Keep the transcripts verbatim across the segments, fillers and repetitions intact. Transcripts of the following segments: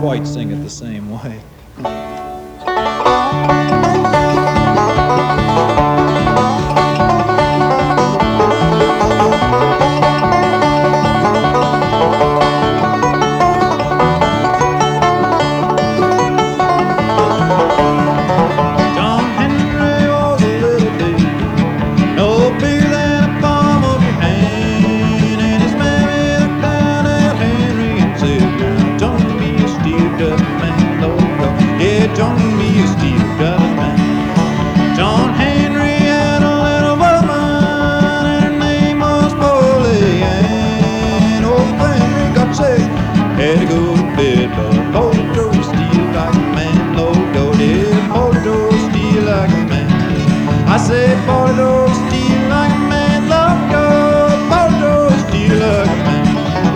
quite sing it the same way. I said, boy, don't steal like a man, love God, boy, don't steal like a man.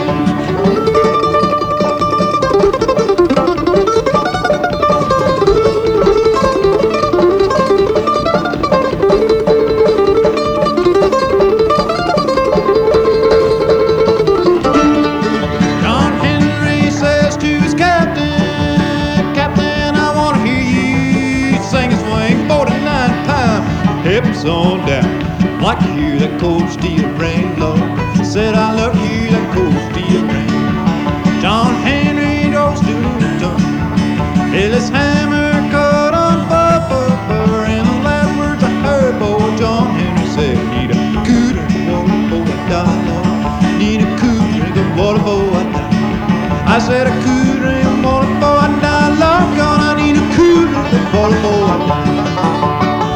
John Henry says to his captain, Captain, I want to hear you sing and swing forty-nine times. Hips on down, like to hear that cold steel ring, Lord. Said I love to hear that cold steel ring. John Henry goes to the drum, till his hammer cut on fur. In the last words I heard, boy, John Henry said, need a cool drink of water before I die, Lord. Need a cool drink of water before I die. I said a cool drink of water before I die, Lord God, I need a cool drink of water before I die.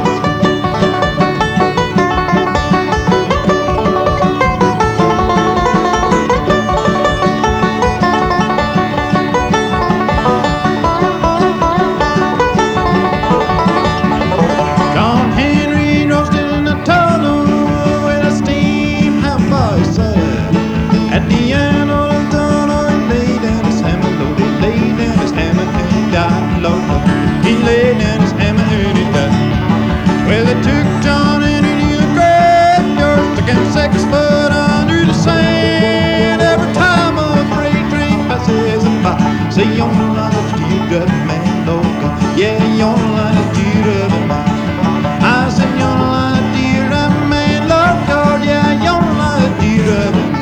At the end of the tunnel, he laid down his hammer, Lord. He laid down his hammer and he died, Lord. He laid down his hammer and he died. Well, they took John Henry to the graveyard, stuck him six foot under the sand. Every time a freight train passes by, say, you're on the line of steel driving man, Lord God. Yeah, you're on the line of steel driving man. I said, you're on the line of steel driving man, Lord God. Yeah, you're on the line of steel driving man.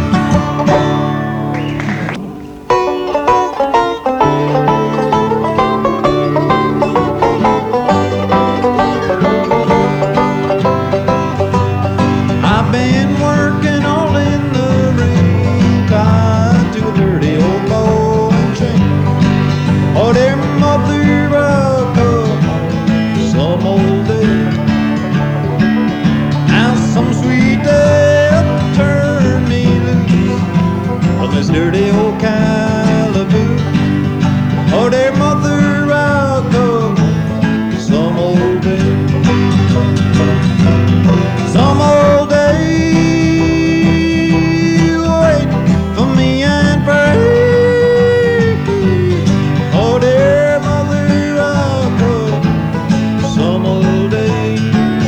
This dirty old calaboose. Oh, dear mother, I'll go some old day. Some old day, wait for me and pray. Oh, dear mother, I'll go some old day.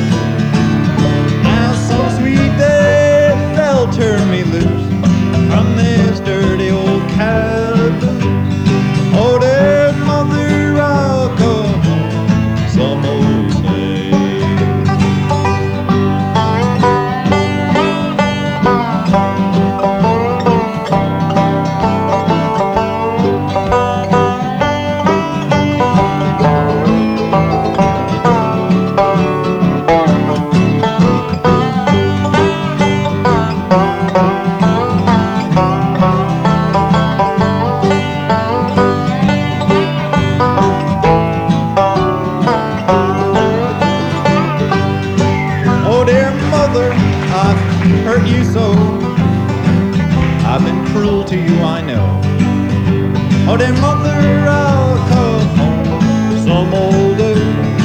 Now some sweet day they'll turn me loose from this dirty old calaboose. Oh, dear mother, I'll come home some old day. I've hurt you so. I've been cruel to you, I know. Oh, dear mother, I'll come home some old day.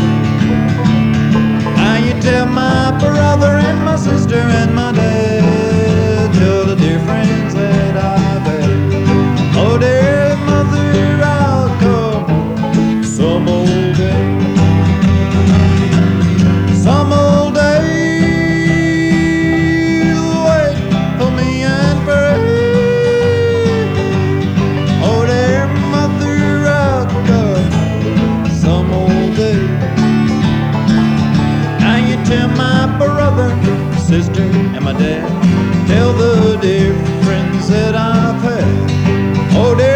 Now you tell my brother and my sister and my dad, tell the dear friends that I've had. Oh, dear mother, I'll come home some old day. Some old day. Mother, Oh, there